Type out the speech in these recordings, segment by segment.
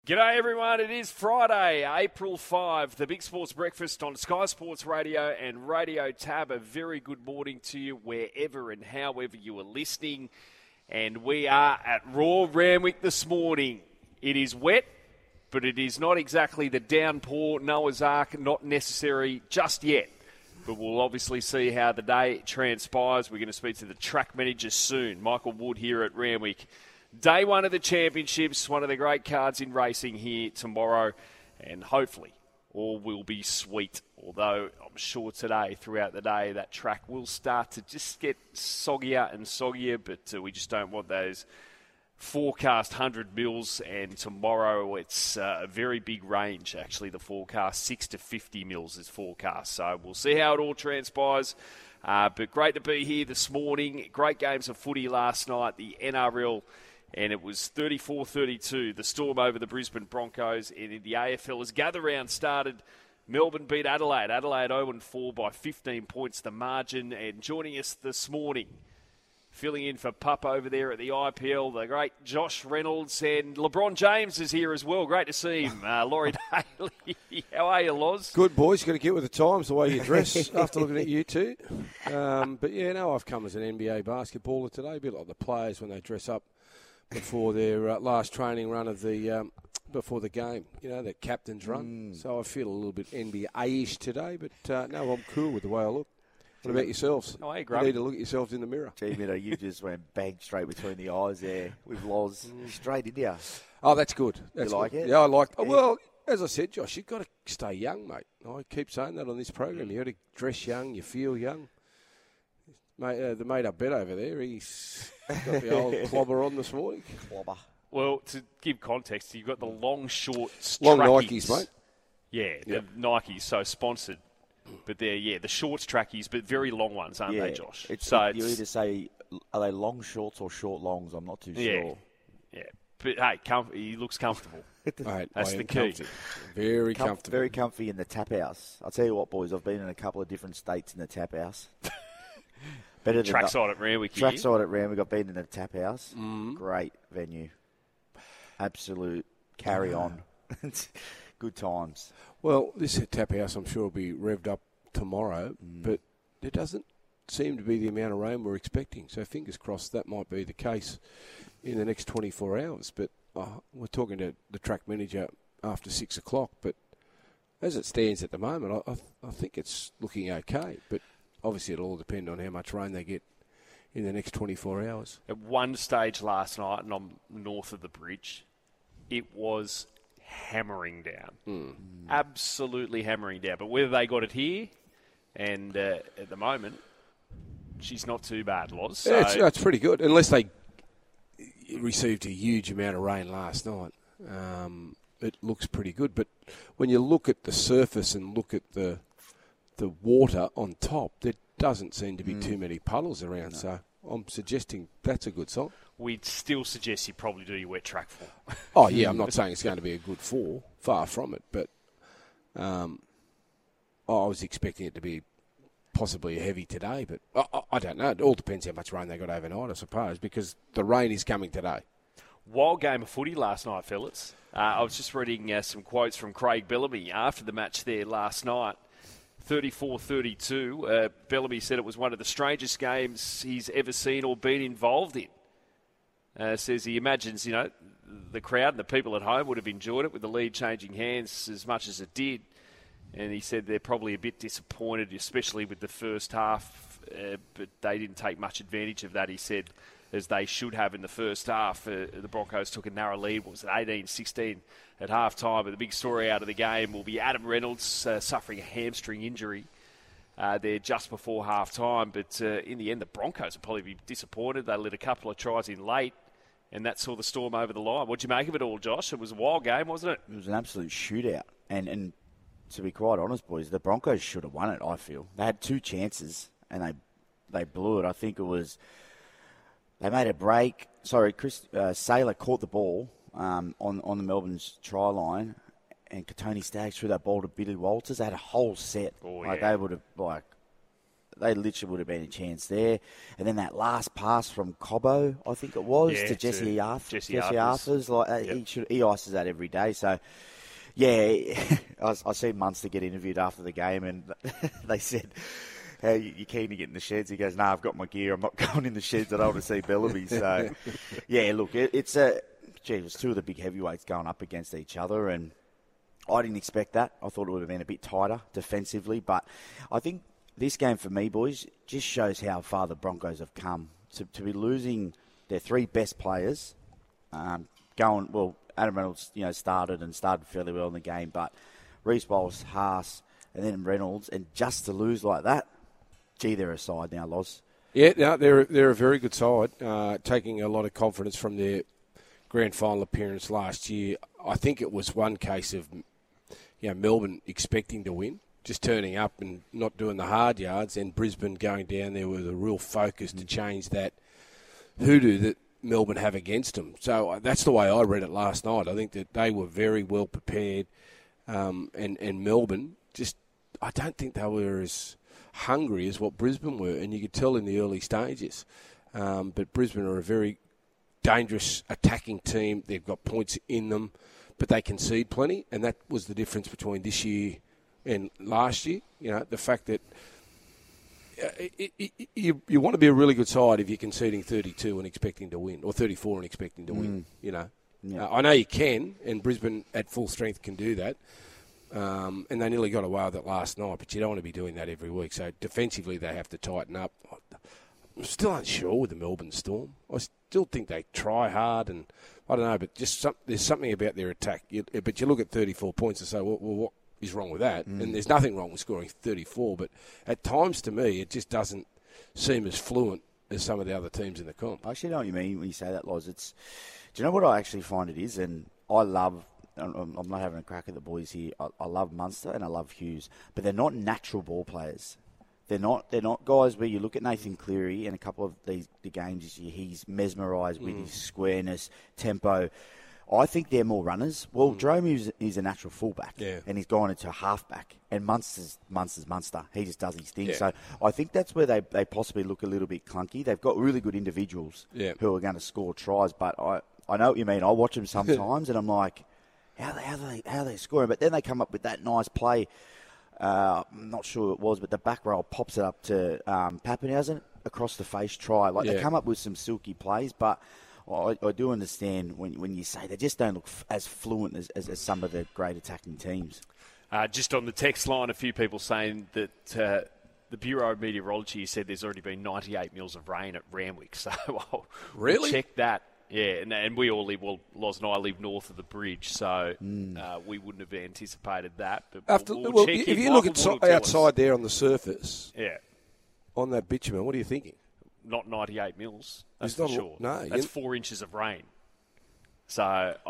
G'day everyone, it is Friday, April 5, the Big Sports Breakfast on Sky Sports Radio and Radio Tab. A very good morning to you wherever and however you are listening. And we are at Raw Randwick this morning. It is wet, but it is not exactly the downpour, Noah's Ark, not necessary just yet. But we'll obviously see how the day transpires. We're going to speak to the track manager soon, Michael Wood here at Randwick. Day one of the championships, one of the great cards in racing here tomorrow, and hopefully all will be sweet. Although I'm sure today, throughout the day, that track will start to just get soggier and soggier, but we just don't want those forecast 100 mils, and tomorrow it's a very big range, actually, the forecast, 6 to 50 mils is forecast. So we'll see how it all transpires. But great to be here this morning. Great games of footy last night, the NRL. And it was 34-32, the Storm over the Brisbane Broncos. And in the AFL, as gather round started, Melbourne beat Adelaide. Adelaide 0-4 by 15 points, the margin. And joining us this morning, filling in for Pup over there at the IPL, the great Josh Reynolds. And LeBron James is here as well. Great to see him. Laurie Daly. How are you, Loz? Good, boys. You've got to get with the times, the way you dress, after looking at you two. But, yeah, no, I've come as an NBA basketballer today, a bit like the players when they dress up before their last training run of the before the game, you know, that captain's run. So I feel a little bit NBA-ish today, but no, I'm cool with the way I look. What about yourselves? Oh, hey, you need to look at yourselves in the mirror. Gee, Mido, you just went bang straight between the eyes there with Loz. Straight into you. Oh, that's good. That's you like good. it? Yeah, I like it. Well, as I said, Josh, you've got to stay young, mate. I keep saying that on this program. You've got to dress young, you feel young. Mate, the mate up bet over there, he's got the old clobber on this morning. Clobber. Well, to give context, you've got the long, short Long trackies. Nikes, mate. Yeah, the Nikes, so sponsored. But they're, the shorts trackies, but very long ones, aren't they, Josh? You either say, are they long shorts or short longs? I'm not too sure. Yeah. But, hey, he looks comfortable. Mate, That's the key. comfy. Very comfortable. Very comfy in the tap house. I'll tell you what, boys, I've been in a couple of different states in the tap house. Better than Trackside at Randwick. Trackside at Randwick. I've been in the tap house. Great venue. Absolute carry on. Good times. Well, this tap house, I'm sure, will be revved up tomorrow, but there doesn't seem to be the amount of rain we're expecting. So fingers crossed that might be the case in the next 24 hours. But we're talking to the track manager after 6 o'clock. But as it stands at the moment, I think it's looking okay. But obviously it'll all depend on how much rain they get in the next 24 hours. At one stage last night, and I'm north of the bridge, it was hammering down. Absolutely hammering down. But whether they got it here, and at the moment, she's not too bad, Loz. So Yeah, it's pretty good. Unless they received a huge amount of rain last night. It looks pretty good. But when you look at the surface and look at the water on top, there doesn't seem to be too many puddles around. No. So I'm suggesting that's a good sign. We'd still suggest you probably do your wet track form. Oh, yeah, I'm not saying it's going to be a good fall. Far from it. But I was expecting it to be possibly heavy today. But I don't know. It all depends how much rain they got overnight, I suppose, because the rain is coming today. Wild game of footy last night, fellas. I was just reading some quotes from Craig Bellamy after the match there last night. 34-32. Bellamy said it was one of the strangest games he's ever seen or been involved in. Says he imagines, the crowd and the people at home would have enjoyed it with the lead changing hands as much as it did. And he said they're probably a bit disappointed, especially with the first half, but they didn't take much advantage of that, he said, as they should have in the first half. The Broncos took a narrow lead, what was it, 18-16 at half-time. But the big story out of the game will be Adam Reynolds suffering a hamstring injury there just before half-time. But in the end, the Broncos will probably be disappointed. They let a couple of tries in late, and that saw the Storm over the line. What'd you make of it all, Josh? It was a wild game, wasn't it? It was an absolute shootout. And to be quite honest, boys, the Broncos should have won it, I feel. They had two chances, and they blew it. I think it was... They made a break. Sorry, Chris Saylor caught the ball on the Melbourne's try line, and Katoni Staggs threw that ball to Billy Walters. They had a whole set. Oh, like yeah. they would have they literally would have been a chance there. And then that last pass from Cobbo, I think it was, to Jesse Arthurs. He ices that every day. So, yeah, I seen Munster get interviewed after the game, and they said, "How you keen to get in the sheds?" He goes, "No, I've got my gear. I'm not going in the sheds. I don't want to see Bellamy." So, yeah, look, it's two of the big heavyweights going up against each other, and I didn't expect that. I thought it would have been a bit tighter defensively, but I think this game for me, boys, just shows how far the Broncos have come. To be losing their three best players, Adam Reynolds, started fairly well in the game, but Reece Walsh, Haas, and then Reynolds, and just to lose like that, gee, they're a side now, Loz. Yeah, no, they're a very good side, taking a lot of confidence from their grand final appearance last year. I think it was one case of Melbourne expecting to win, just turning up and not doing the hard yards, and Brisbane going down there with a real focus to change that hoodoo that Melbourne have against them. So that's the way I read it last night. I think that they were very well prepared, and Melbourne I don't think they were as hungry as what Brisbane were, and you could tell in the early stages. But Brisbane are a very dangerous attacking team. They've got points in them, but they concede plenty, and that was the difference between this year and last year. The fact that you want to be a really good side if you're conceding 32 and expecting to win, or 34 and expecting to win. Yeah. I know you can, and Brisbane at full strength can do that. And they nearly got away with it last night, but you don't want to be doing that every week. So defensively, they have to tighten up. I'm still unsure with the Melbourne Storm. I still think they try hard, and I don't know, but there's something about their attack. But you look at 34 points and say, well, what is wrong with that? And there's nothing wrong with scoring 34, but at times to me, it just doesn't seem as fluent as some of the other teams in the comp. I actually know what you mean when you say that, Loz. Do you know what I actually find it is? And I'm not having a crack at the boys here. I love Munster and I love Hughes, but they're not natural ball players. They're not guys where you look at Nathan Cleary in a couple of the games this year, he's mesmerised with his squareness, tempo. I think they're more runners. Well, Jerome is a natural fullback, and he's gone into a halfback. And Munster's Munster. He just does his thing. Yeah. So I think that's where they possibly look a little bit clunky. They've got really good individuals who are going to score tries, but I know what you mean. I watch them sometimes, and I'm like, how are they scoring? But then they come up with that nice play. I'm not sure who it was, but the back row pops it up to Pappenhausen, across the face try. They come up with some silky plays, but I do understand when you say they just don't look as fluent as some of the great attacking teams. Just on the text line, a few people saying that the Bureau of Meteorology said there's already been 98 mils of rain at Randwick. So I'll check that. Yeah, and we all live, Loz and I live north of the bridge, so we wouldn't have anticipated that. But we'll check if you look outside there on the surface, yeah, on that bitumen, what are you thinking? Not 98 mils, that's for sure. No, that's 4 inches of rain. So,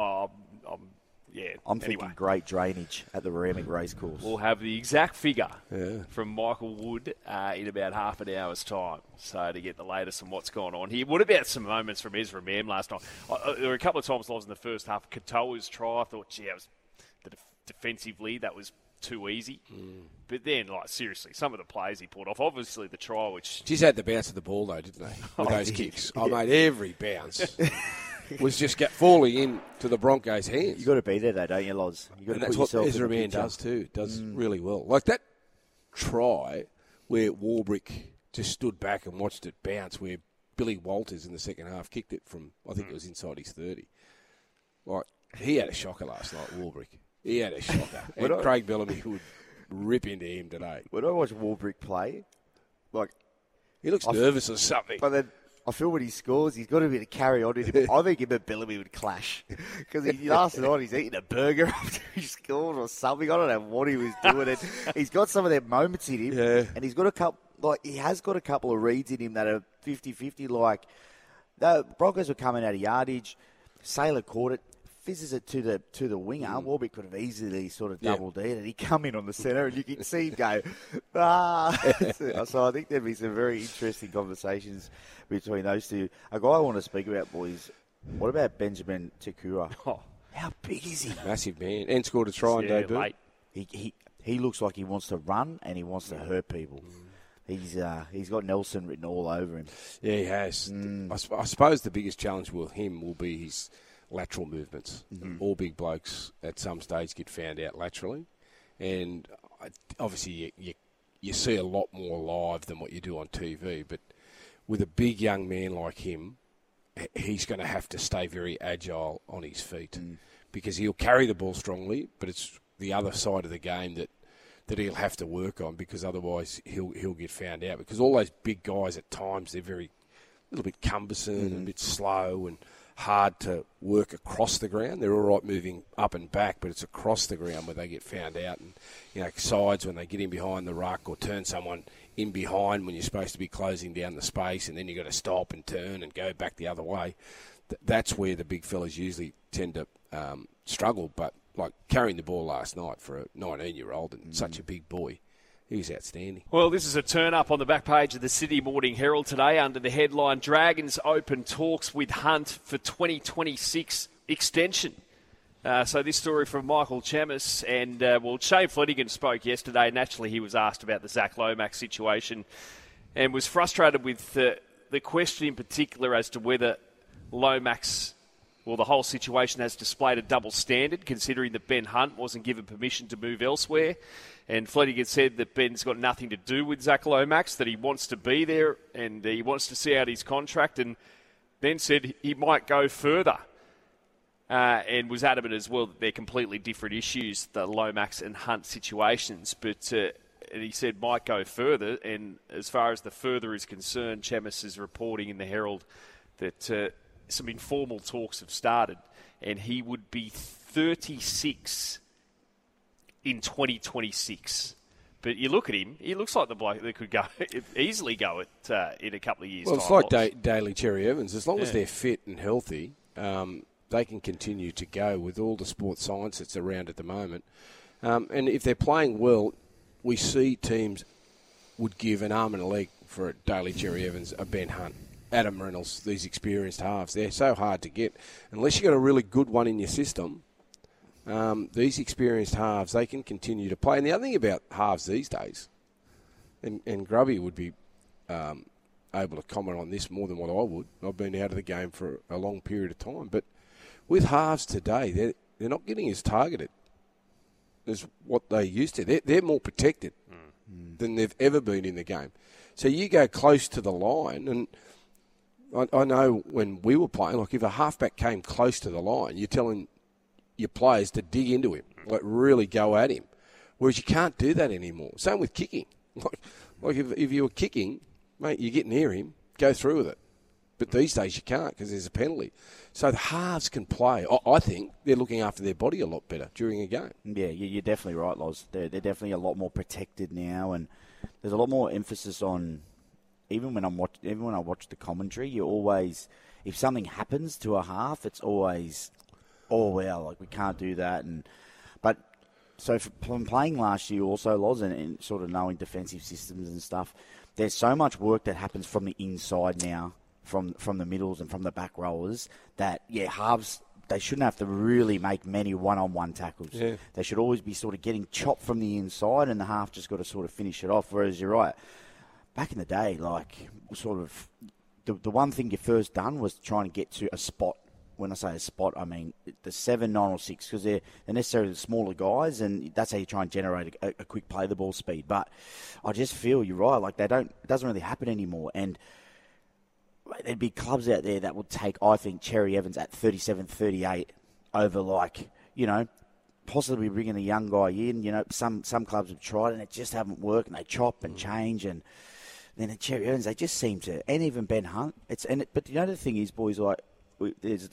I'm thinking great drainage at the Randwick Racecourse. We'll have the exact figure from Michael Wood in about half an hour's time. So to get the latest on what's going on here. What about some moments from Ezra Mam last night? There were a couple of times I was in the first half. Katoa's try, I thought, defensively that was too easy. But then, seriously, some of the plays he pulled off. Obviously, the try, which... Just had the bounce of the ball, though, didn't they? With those kicks. I made every bounce. Was just falling into the Broncos' hands. You've got to be there, though, don't you, Loz? And that's what Ezra Mam does, too. Does really well. Like that try where Warbrick just stood back and watched it bounce, where Billy Walters in the second half kicked it from, I think it was inside his 30. He had a shocker last night, Warbrick. He had a shocker. And Craig Bellamy would rip into him today. When I watch Warbrick play, he looks nervous or something. But then I feel when he scores, he's got a bit of carry on in him. I think him and Bellamy would clash. Because last night he's eating a burger after he scored or something. I don't know what he was doing. And he's got some of their moments in him. Yeah. And he's got a couple, he has got a couple of reads in him that are 50-50. The Broncos were coming out of yardage. Saylor caught it. Fizzes it to the winger. Warbrick could have easily sort of doubled it, and he come in on the centre, and you can see him go, So I think there'd be some very interesting conversations between those two. A guy I want to speak about, boys. What about Benjamin Tekura? How big is he? Massive man, and scored a try on debut. He looks like he wants to run and he wants to hurt people. He's got Nelson written all over him. Yeah, he has. I suppose the biggest challenge with him will be his lateral movements. All big blokes at some stage get found out laterally, and obviously you see a lot more live than what you do on TV. But with a big young man like him, he's going to have to stay very agile on his feet because he'll carry the ball strongly, but it's the other side of the game that he'll have to work on, because otherwise he'll get found out. Because all those big guys at times, they're a little bit cumbersome and a bit slow and hard to work across the ground. They're all right moving up and back, but it's across the ground where they get found out. And, sides when they get in behind the ruck or turn someone in behind when you're supposed to be closing down the space, and then you've got to stop and turn and go back the other way. That's where the big fellas usually tend to struggle. But like carrying the ball last night for a 19-year-old and such a big boy, he was outstanding. Well, this is a turn-up on the back page of the Sydney Morning Herald today under the headline, Dragons open talks with Hunt for 2026 extension. So this story from Michael Chammas, and Shane Flanagan spoke yesterday. Naturally, he was asked about the Zach Lomax situation and was frustrated with the question in particular as to whether Lomax, the whole situation has displayed a double standard, considering that Ben Hunt wasn't given permission to move elsewhere. And Flanagan said that Ben's got nothing to do with Zach Lomax, that he wants to be there and he wants to see out his contract, and then said he might go further. And was adamant as well that they're completely different issues, the Lomax and Hunt situations. But and he said might go further. And as far as the further is concerned, Chammas is reporting in the Herald that some informal talks have started, and he would be 36 in 2026. But you look at him, he looks like the bloke that could easily go in a couple of years' time. Well, it's like Daly Cherry Evans. As long as they're fit and healthy, they can continue to go with all the sports science that's around at the moment. And if they're playing well, we see teams would give an arm and a leg for a Daly Cherry Evans, a Ben Hunt, Adam Reynolds, these experienced halves. They're so hard to get. Unless you've got a really good one in your system, these experienced halves, they can continue to play. And the other thing about halves these days, and Grubby would be able to comment on this more than what I would. I've been out of the game for a long period of time. But with halves today, they're not getting as targeted as what they used to. They're more protected than they've ever been in the game. So you go close to the line, and I know when we were playing, like if a halfback came close to the line, you're telling your players to dig into him, like really go at him. Whereas you can't do that anymore. Same with kicking. Like if you were kicking, mate, you get near him, go through with it. But these days you can't because there's a penalty. So the halves can play. I think they're looking after their body a lot better during a game. Yeah, you're definitely right, Loz. They're definitely a lot more protected now, and there's a lot more emphasis on. Even when I watch the commentary, you always, if something happens to a half, it's always, oh well, like we can't do that. But from playing last year also, Loz, and sort of knowing defensive systems and stuff, there's so much work that happens from the inside now. From the middles and from the back rollers, that, halves, they shouldn't have to really make many one-on-one tackles. Yeah. They should always be sort of getting chopped from the inside, and the half just got to sort of finish it off. Whereas you're right, back in the day, like, sort of, the one thing you first done was trying to get to a spot. When I say a spot, I mean the 7, 9 or 6, because they're necessarily the smaller guys, and that's how you try and generate a quick play the ball speed. But I just feel you're right, like it doesn't really happen anymore. And there'd be clubs out there that would take, I think, Cherry Evans at 37, 38 over, possibly bringing a young guy in. Some clubs have tried and it just haven't worked, and they chop and change. And then at Cherry Evans, they just seem to, and even Ben Hunt. But the thing is, boys, like, there's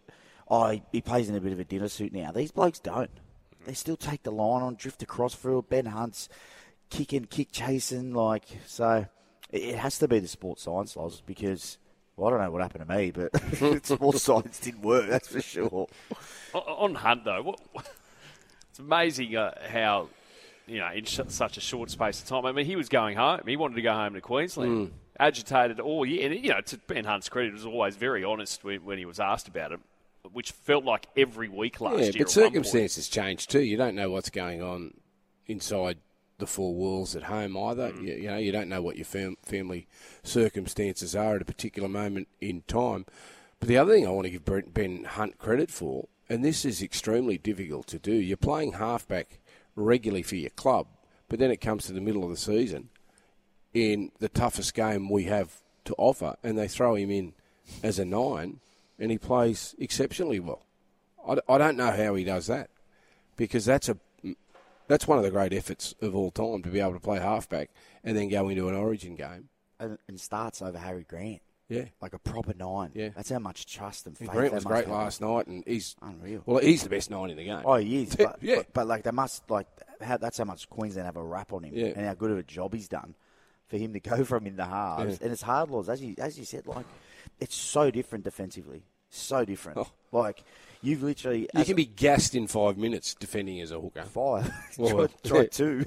he plays in a bit of a dinner suit now. These blokes don't. They still take the line on, drift across for Ben Hunt's kick chasing, so. It has to be the sports science, Loz, because, I don't know what happened to me, but sports science didn't work, that's for sure. On Hunt, though, it's amazing how, in such a short space of time, I mean, he was going home. He wanted to go home to Queensland, agitated all year. And, to Ben Hunt's credit, he was always very honest when he was asked about it, which felt like every week last year. Yeah, but circumstances change too. You don't know what's going on inside the four walls at home either. You don't know what your family circumstances are at a particular moment in time. But the other thing I want to give Ben Hunt credit for, and this is extremely difficult to do, you're playing halfback regularly for your club, but then it comes to the middle of the season in the toughest game we have to offer, and they throw him in as a 9, and he plays exceptionally well. I don't know how he does that, because that's one of the great efforts of all time, to be able to play halfback and then go into an Origin game. And starts over Harry Grant. Yeah. Like a proper 9. Yeah. That's how much trust and faith. Grant was great last night, and he's unreal. Well, he's the best 9 in the game. Oh, he is. But, yeah. but like, they must, that's how much Queensland have a rap on him, and how good of a job he's done for him to go from in the halves. Yeah. And it's hard, Laws, as you said, it's so different defensively. So different. Oh. Like, you've literally... You can be gassed in 5 minutes defending as a hooker. 5. Try 2.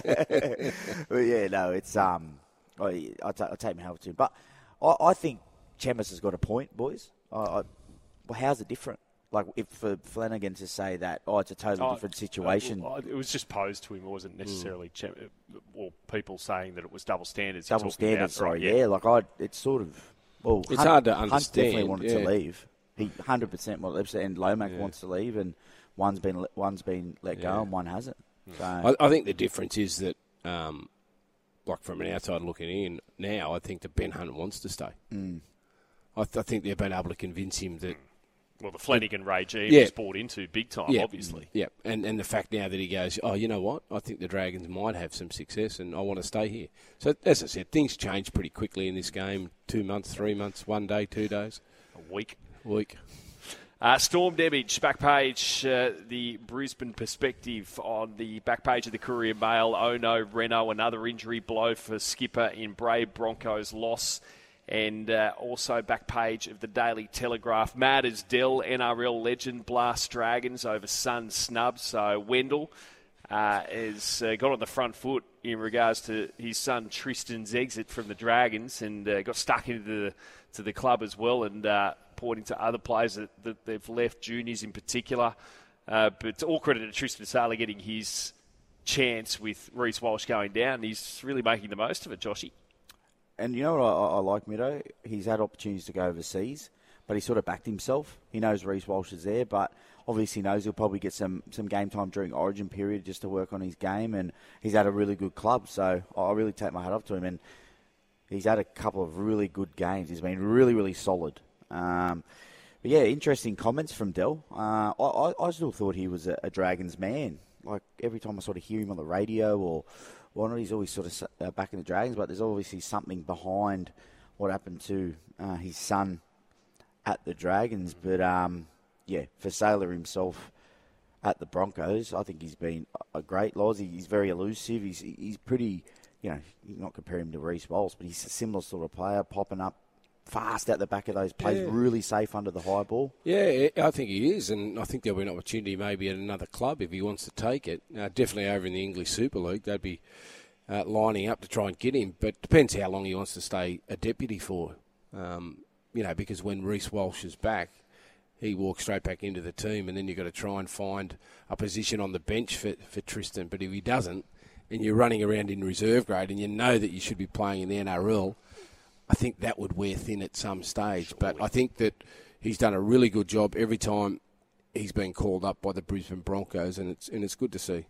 But yeah, no, it's... I'll take my help too. But I think Chemis has got a point, boys. Well, how's it different? Like, if for Flanagan to say that, it's a totally different situation. It was just posed to him. It wasn't necessarily people saying that it was double standards. Double standards, sorry. Yeah, it's sort of... Well, it's hard to understand. Hunt definitely wanted to leave. He 100% wanted, and Lomax wants to leave, and one's been let go and one hasn't. So. I think the difference is that, from an outside looking in now, I think that Ben Hunt wants to stay. I think they've been able to convince him that. Well, the Flanagan regime was bought into big time, obviously. Yeah, and the fact now that he goes, you know what? I think the Dragons might have some success, and I want to stay here. So, as I said, things change pretty quickly in this game. 2 months, 3 months, 1 day, 2 days. A week. Storm Damage, back page, the Brisbane perspective on the back page of the Courier Mail. Oh no, Renault, another injury blow for skipper in Brave Broncos loss. And also back page of the Daily Telegraph. Mad as Dell, NRL legend, blasts Dragons over son snub. So Wendell has got on the front foot in regards to his son Tristan's exit from the Dragons, and got stuck into the club as well, and pointing to other players that they've left, juniors in particular. But all credit to Tristan Sailor getting his chance with Reece Walsh going down. He's really making the most of it, Joshy. And you know what I like, Middo? He's had opportunities to go overseas, but he sort of backed himself. He knows Reece Walsh is there, but obviously knows he'll probably get some game time during Origin period just to work on his game, and he's had a really good club, so I really take my hat off to him. And he's had a couple of really good games. He's been really, really solid. But yeah, interesting comments from Dell. I still thought he was a Dragons man. Like, every time I sort of hear him on the radio or whatnot, he's always sort of back in the Dragons, but there's obviously something behind what happened to his son at the Dragons. But, for Sailor himself at the Broncos, I think he's been a great loss. He's very elusive. He's pretty, you not compare him to Reece Walsh, but he's a similar sort of player, popping up fast out the back of those plays, really safe under the high ball. Yeah, I think he is, and I think there'll be an opportunity maybe at another club if he wants to take it. Definitely over in the English Super League, they'd be lining up to try and get him, but depends how long he wants to stay a deputy for. Because when Reece Walsh is back, he walks straight back into the team, and then you've got to try and find a position on the bench for Tristan. But if he doesn't, and you're running around in reserve grade, and you know that you should be playing in the NRL, I think that would wear thin at some stage. Surely. But I think that he's done a really good job every time he's been called up by the Brisbane Broncos, and it's good to see.